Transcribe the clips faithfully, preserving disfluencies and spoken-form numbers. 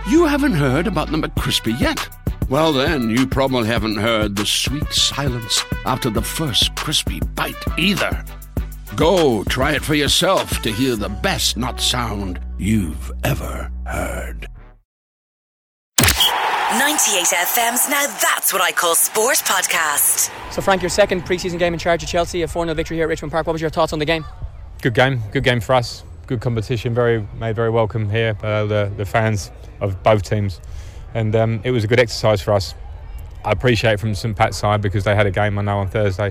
You haven't heard about the McCrispy yet? Well then, you probably haven't heard the sweet silence after the first crispy bite either. Go try it for yourself to hear the best nut sound you've ever heard. ninety-eight F M's Now That's What I Call Sport podcast. So Frank, your second pre-season game in charge of Chelsea, a four nil victory here at Richmond Park. What was your thoughts on the game? Good game, good game for us. Good competition, very made very welcome here by uh, the, the fans of both teams. And um, it was a good exercise for us. I appreciate it from St Pat's side because they had a game I know on Thursday.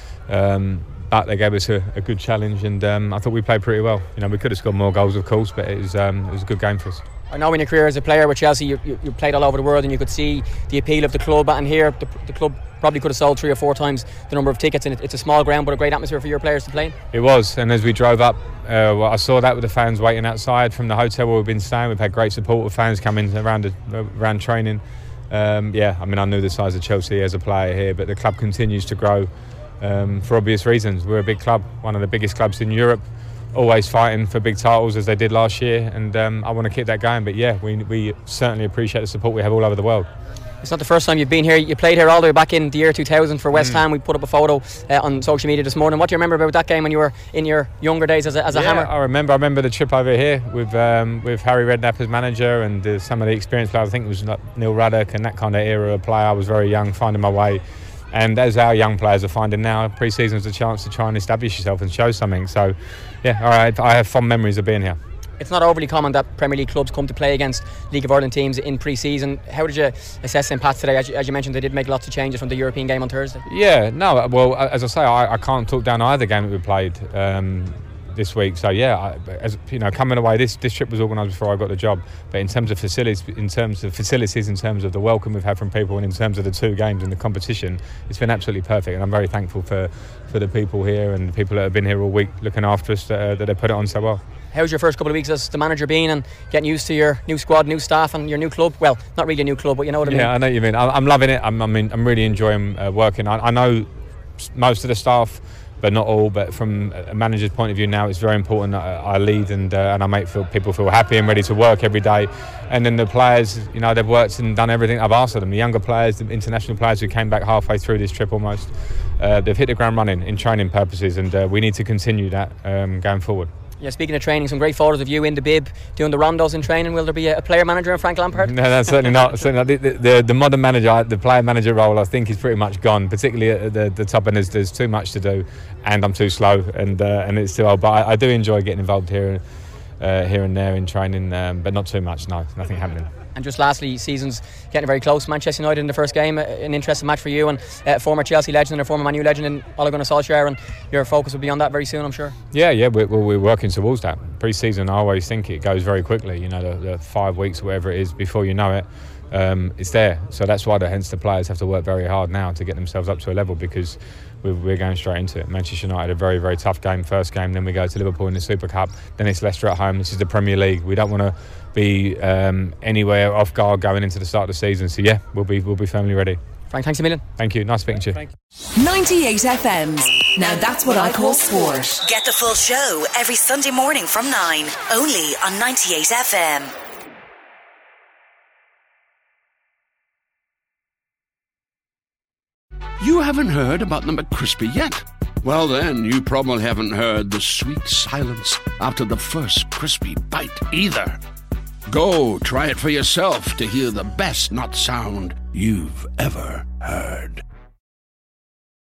Um, but they gave us a, a good challenge, and um, I thought we played pretty well. You know, we could have scored more goals, of course, but it was um, it was a good game for us. I know in your career as a player with Chelsea, you, you, you played all over the world, and you could see the appeal of the club. And here, the, the club probably could have sold three or four times the number of tickets, and it, it's a small ground, but a great atmosphere for your players to play in. It was, and as we drove up, uh, well, I saw that with the fans waiting outside from the hotel where we've been staying. We've had great support of fans coming around the, around training. Um, yeah, I mean, I knew the size of Chelsea as a player here, but the club continues to grow um, for obvious reasons. We're a big club, one of the biggest clubs in Europe. Always fighting for big titles as they did last year, and um, I want to keep that going. But yeah, we we certainly appreciate the support we have all over the world. It's not the first time you've been here. You played here all the way back in the year two thousand for West mm. Ham. We put up a photo uh, on social media this morning. What do you remember about that game when you were in your younger days as a, as a yeah, hammer? I remember. I remember the trip over here with um, with Harry Redknapp as manager, and uh, some of the experienced players. I think it was like Neil Ruddock and that kind of era of player. I was very young, finding my way. And as our young players are finding now, pre-season is a chance to try and establish yourself and show something. So, yeah, all right, I have fond memories of being here. It's not overly common that Premier League clubs come to play against League of Ireland teams in pre-season. How did you assess St Pat's today? As you, as you mentioned, they did make lots of changes from the European game on Thursday. Yeah, no, well, as I say, I, I can't talk down either game that we played um, this week. So yeah, I, as you know, coming away, this this trip was organised before I got the job. But in terms of facilities, in terms of facilities, in terms of the welcome we've had from people, and in terms of the two games and the competition, it's been absolutely perfect. And I'm very thankful for, for the people here and the people that have been here all week looking after us, that, uh, that they put it on so well. How's your first couple of weeks as the manager been, and getting used to your new squad, new staff, and your new club? Well, not really a new club, but you know what I mean. Yeah, I know what you mean. I, I'm loving it. I'm, I mean, I'm really enjoying uh, working. I, I know most of the staff, but not all. But from a manager's point of view now, it's very important that I lead and uh, and I make feel, people feel happy and ready to work every day. And then the players, you know, they've worked and done everything I've asked of them. The younger players, the international players who came back halfway through this trip almost, uh, they've hit the ground running in training purposes, and uh, we need to continue that um, going forward. Yeah, speaking of training, some great photos of you in the bib doing the rondos in training. Will there be a player manager in Frank Lampard? No, that's certainly not. Certainly not. The, the, the modern manager, the player manager role, I think is pretty much gone. Particularly at the, the top end, there's, there's too much to do, and I'm too slow, and uh, and it's too old. But I, I do enjoy getting involved here, uh, here and there in training, um, but not too much. No, nothing happening. And just lastly, season's getting very close. Manchester United in the first game, an interesting match for you, and uh, former Chelsea legend and a former Man U legend in Ole Gunnar Solskjaer, and your focus will be on that very soon, I'm sure. Yeah, yeah, we're, we're working towards that. Pre-season, I always think it goes very quickly. You know, the, the five weeks, whatever it is, before you know it, um, it's there. So that's why the, hence the players have to work very hard now to get themselves up to a level, because we're, we're going straight into it. Manchester United, a very, very tough game, first game. Then we go to Liverpool in the Super Cup. Then it's Leicester at home. This is the Premier League. We don't want to be um, anywhere off guard going into the start of the season. So yeah, we'll be we'll be firmly ready. Frank, thanks a million. Thank you. Nice speaking to you. Thank you. ninety-eight F M's Now That's What I Call Sport. Get the full show every Sunday morning from nine, only on ninety-eight F M. You haven't heard about the McCrispy yet? Well then, you probably haven't heard the sweet silence after the first crispy bite either. Go try it for yourself to hear the best nut sound you've ever heard.